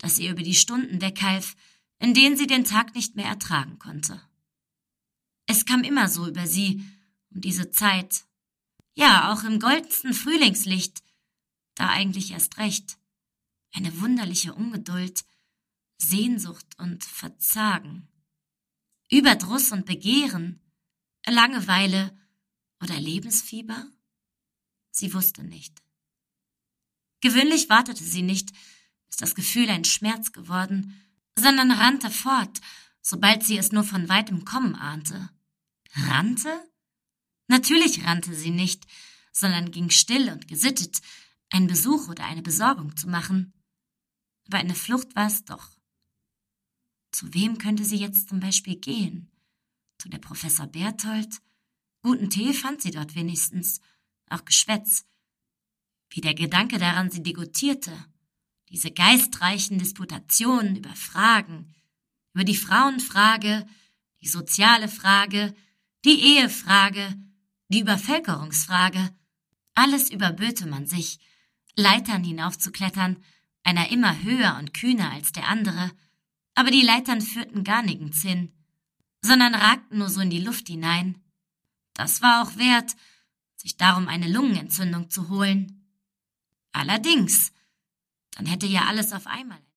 das ihr über die Stunden weghalf, in denen sie den Tag nicht mehr ertragen konnte. Es kam immer so über sie, um diese Zeit, ja, auch im goldensten Frühlingslicht, da eigentlich erst recht, eine wunderliche Ungeduld, Sehnsucht und Verzagen, Überdruss und Begehren, Langeweile oder Lebensfieber? Sie wusste nicht. Gewöhnlich wartete sie nicht, bis das Gefühl ein Schmerz geworden, sondern rannte fort, sobald sie es nur von weitem kommen ahnte. Rannte? Natürlich rannte sie nicht, sondern ging still und gesittet, einen Besuch oder eine Besorgung zu machen. Aber eine Flucht war es doch. Zu wem könnte sie jetzt zum Beispiel gehen? Zu der Professor Berthold? Guten Tee fand sie dort wenigstens, auch Geschwätz. Wie der Gedanke daran sie degoutierte. Diese geistreichen Disputationen über Fragen, über die Frauenfrage, die soziale Frage, die Ehefrage, die Übervölkerungsfrage. Alles überböte man sich, Leitern hinaufzuklettern, einer immer höher und kühner als der andere, aber die Leitern führten gar nirgends hin, sondern ragten nur so in die Luft hinein. Das war auch wert, sich darum eine Lungenentzündung zu holen. Allerdings, dann hätte ja alles auf einmal